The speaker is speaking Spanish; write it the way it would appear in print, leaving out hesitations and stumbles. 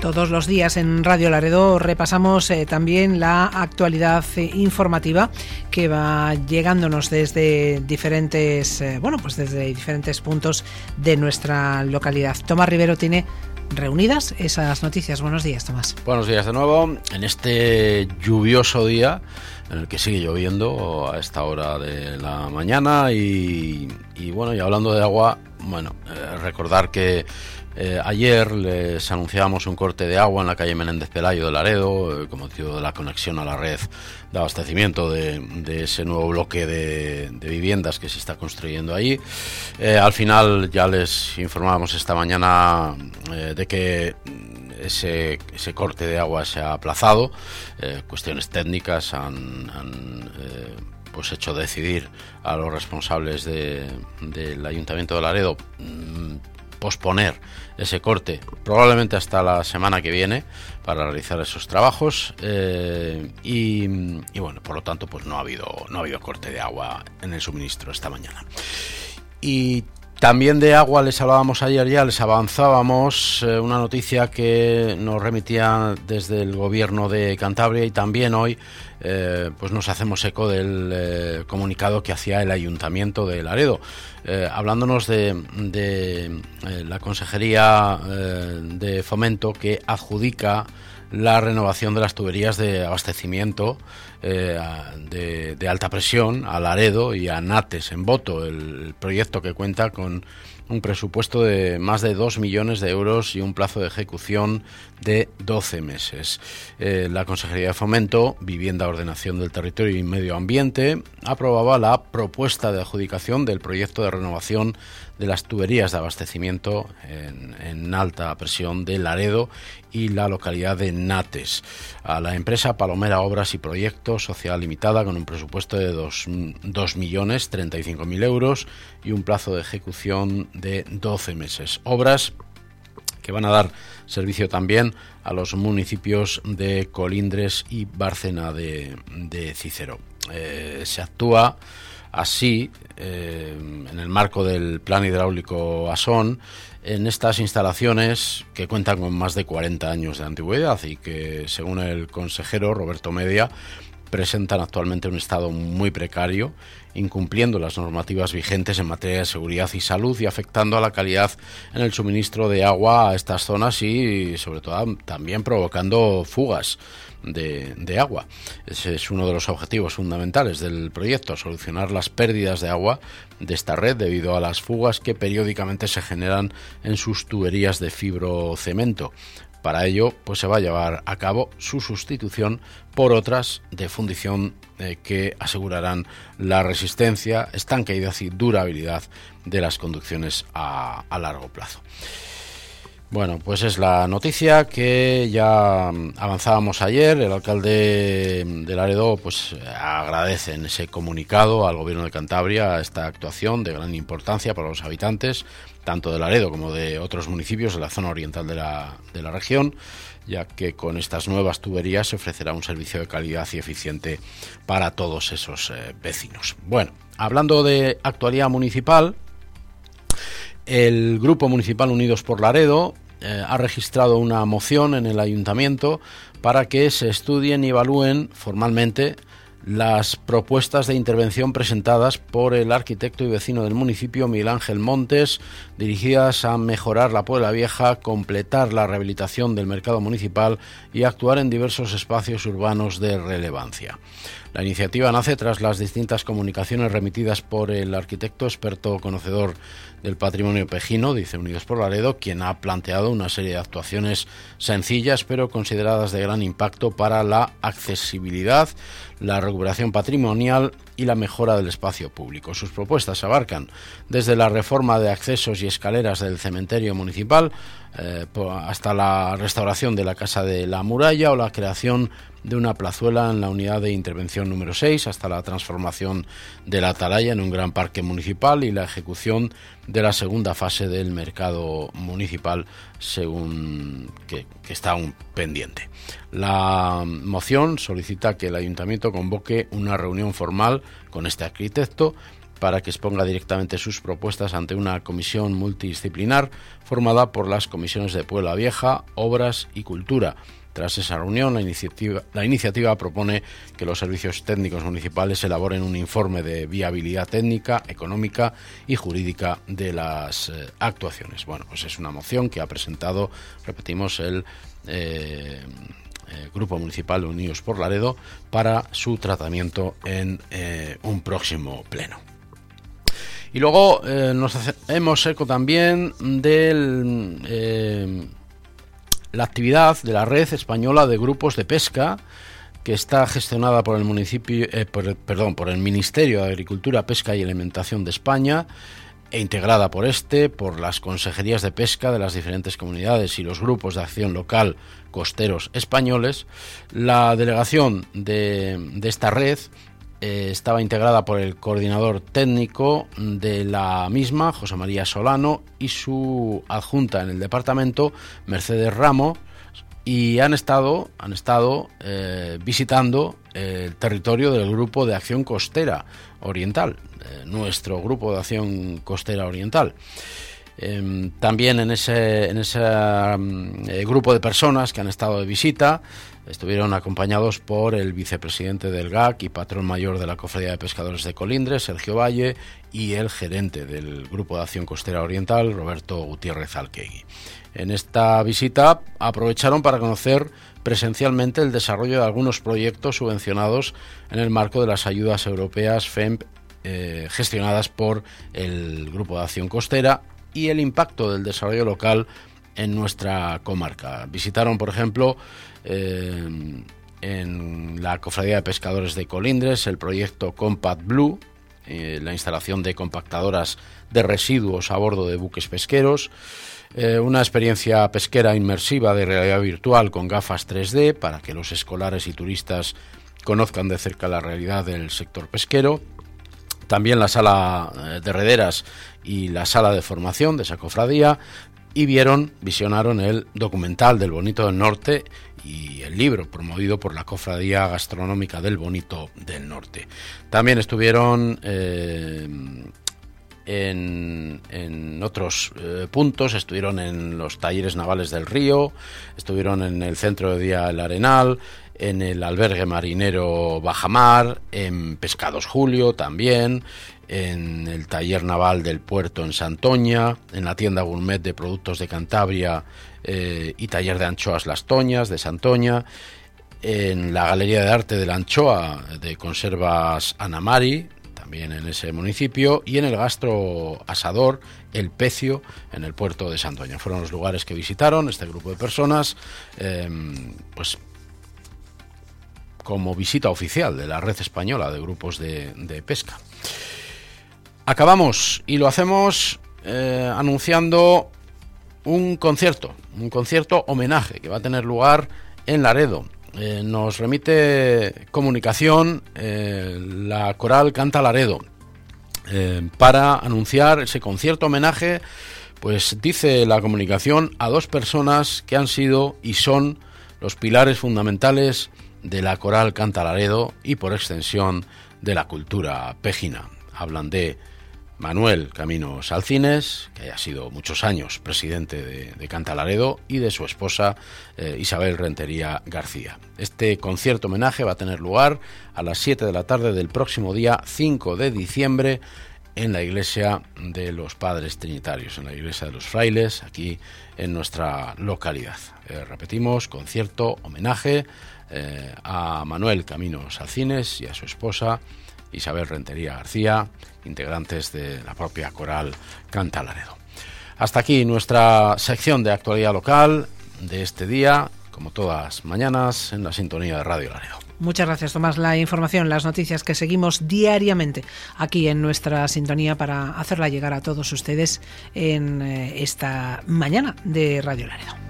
Todos los días en Radio Laredo repasamos también la actualidad informativa que va llegándonos desde diferentes, desde diferentes puntos de nuestra localidad. Tomás Rivero tiene reunidas esas noticias. Buenos días, Tomás. Buenos días de nuevo. En este lluvioso día, en el que sigue lloviendo a esta hora de la mañana y hablando de agua, recordar que ayer les anunciábamos un corte de agua en la calle Menéndez Pelayo de Laredo, con motivo de la conexión a la red de abastecimiento de ese nuevo bloque de viviendas que se está construyendo allí. Al final ya les informábamos esta mañana de que ese corte de agua se ha aplazado. Cuestiones técnicas han hecho decidir a los responsables del Ayuntamiento de Laredo posponer ese corte probablemente hasta la semana que viene para realizar esos trabajos por lo tanto pues no ha habido corte de agua en el suministro esta mañana. Y también de agua les hablábamos ayer, ya les avanzábamos una noticia que nos remitía desde el gobierno de Cantabria, y también hoy nos hacemos eco del comunicado que hacía el Ayuntamiento de Laredo, hablándonos de la Consejería de Fomento, que adjudica la renovación de las tuberías de abastecimiento de alta presión a Laredo y a Nates en Boto, el proyecto que cuenta con un presupuesto de más de 2 millones de euros y un plazo de ejecución de 12 meses. La Consejería de Fomento, Vivienda, Ordenación del Territorio y Medio Ambiente aprobaba la propuesta de adjudicación del proyecto de renovación de las tuberías de abastecimiento en alta presión de Laredo y la localidad de Nates a la empresa Palomera Obras y Proyectos Sociedad Limitada, con un presupuesto de 2.035.000 euros y un plazo de ejecución de 12 meses. Obras que van a dar servicio también a los municipios de Colindres y Bárcena de Cícero. Se actúa así, en el marco del Plan Hidráulico Asón, en estas instalaciones que cuentan con más de 40 años de antigüedad y que, según el consejero Roberto Media, presentan actualmente un estado muy precario, incumpliendo las normativas vigentes en materia de seguridad y salud y afectando a la calidad en el suministro de agua a estas zonas y, sobre todo, también provocando fugas de agua. Ese es uno de los objetivos fundamentales del proyecto: solucionar las pérdidas de agua de esta red debido a las fugas que periódicamente se generan en sus tuberías de fibrocemento. Para ello, se va a llevar a cabo su sustitución por otras de fundición que asegurarán la resistencia, estanqueidad y durabilidad de las conducciones a largo plazo. Bueno, pues es la noticia que ya avanzábamos ayer. El alcalde de Laredo agradece en ese comunicado al Gobierno de Cantabria esta actuación de gran importancia para los habitantes, tanto de Laredo como de otros municipios de la zona oriental de la región, ya que con estas nuevas tuberías se ofrecerá un servicio de calidad y eficiente para todos esos vecinos. Bueno, hablando de actualidad municipal, el Grupo Municipal Unidos por Laredo ha registrado una moción en el Ayuntamiento para que se estudien y evalúen formalmente las propuestas de intervención presentadas por el arquitecto y vecino del municipio, Miguel Ángel Montes, dirigidas a mejorar la Puebla Vieja, completar la rehabilitación del mercado municipal y actuar en diversos espacios urbanos de relevancia. La iniciativa nace tras las distintas comunicaciones remitidas por el arquitecto experto conocedor del patrimonio pejino, dice Unidos por Laredo, quien ha planteado una serie de actuaciones sencillas pero consideradas de gran impacto para la accesibilidad, la recuperación patrimonial y la mejora del espacio público. Sus propuestas abarcan desde la reforma de accesos y escaleras del cementerio municipal hasta la restauración de la Casa de la Muralla o la creación de una plazuela en la unidad de intervención número 6, hasta la transformación de la Atalaya en un gran parque municipal y la ejecución de la segunda fase del mercado municipal, según que está aún pendiente. La moción solicita que el Ayuntamiento convoque una reunión formal con este arquitecto para que exponga directamente sus propuestas ante una comisión multidisciplinar formada por las comisiones de Puebla Vieja, Obras y Cultura. Tras esa reunión, la iniciativa propone que los servicios técnicos municipales elaboren un informe de viabilidad técnica, económica y jurídica de las actuaciones. Bueno, pues es una moción que ha presentado, repetimos, el Grupo Municipal de Unidos por Laredo para su tratamiento en un próximo pleno. Y luego nos hacemos eco también del la actividad de la Red Española de Grupos de Pesca, que está gestionada por el por el Ministerio de Agricultura, Pesca y Alimentación de España e integrada por las consejerías de pesca de las diferentes comunidades y los grupos de acción local costeros españoles. La delegación de esta red estaba integrada por el coordinador técnico de la misma, José María Solano, y su adjunta en el departamento, Mercedes Ramos, y han estado visitando el territorio del Grupo de Acción Costera Oriental, nuestro Grupo de Acción Costera Oriental. También en ese grupo de personas que han estado de visita estuvieron acompañados por el vicepresidente del GAC y patrón mayor de la Cofradía de Pescadores de Colindres, Sergio Valle, y el gerente del Grupo de Acción Costera Oriental, Roberto Gutiérrez Alquegui. En esta visita aprovecharon para conocer presencialmente el desarrollo de algunos proyectos subvencionados en el marco de las ayudas europeas FEMP gestionadas por el Grupo de Acción Costera y el impacto del desarrollo local en nuestra comarca. Visitaron, por ejemplo, en la Cofradía de Pescadores de Colindres el proyecto Compact Blue, la instalación de compactadoras de residuos a bordo de buques pesqueros, una experiencia pesquera inmersiva de realidad virtual con gafas 3D para que los escolares y turistas conozcan de cerca la realidad del sector pesquero. También la sala de rederas y la sala de formación de esa cofradía, y visionaron el documental del Bonito del Norte y el libro promovido por la Cofradía Gastronómica del Bonito del Norte. También estuvieron en otros puntos, estuvieron en los talleres navales del Río, estuvieron en el centro de día El Arenal, en el albergue marinero Bajamar, en Pescados Julio también, en el taller naval del puerto en Santoña, en la tienda gourmet de productos de Cantabria y taller de anchoas Las Toñas de Santoña, en la Galería de Arte de la Anchoa de Conservas Anamari, también en ese municipio, y en el gastro asador El Pecio, en el puerto de Santoña. Fueron los lugares que visitaron este grupo de personas, pues como visita oficial de la Red Española de Grupos de Pesca. Acabamos, y lo hacemos anunciando un concierto homenaje que va a tener lugar en Laredo. Nos remite comunicación la coral Canta Laredo para anunciar ese concierto homenaje. Pues dice la comunicación a dos personas que han sido y son los pilares fundamentales de la coral Canta Laredo y por extensión de la cultura pejina. Hablan de Manuel Caminos Alcines, que ha sido muchos años presidente de Canta Laredo, y de su esposa Isabel Rentería García. Este concierto homenaje va a tener lugar a las 7 de la tarde del próximo día 5 de diciembre en la iglesia de los Padres Trinitarios, en la iglesia de los Frailes, aquí en nuestra localidad. Repetimos, concierto homenaje a Manuel Caminos Alcines y a su esposa Isabel Rentería García, integrantes de la propia coral Canta Laredo. Hasta aquí nuestra sección de actualidad local de este día, como todas mañanas, en la sintonía de Radio Laredo. Muchas gracias, Tomás. La información, las noticias que seguimos diariamente aquí en nuestra sintonía para hacerla llegar a todos ustedes en esta mañana de Radio Laredo.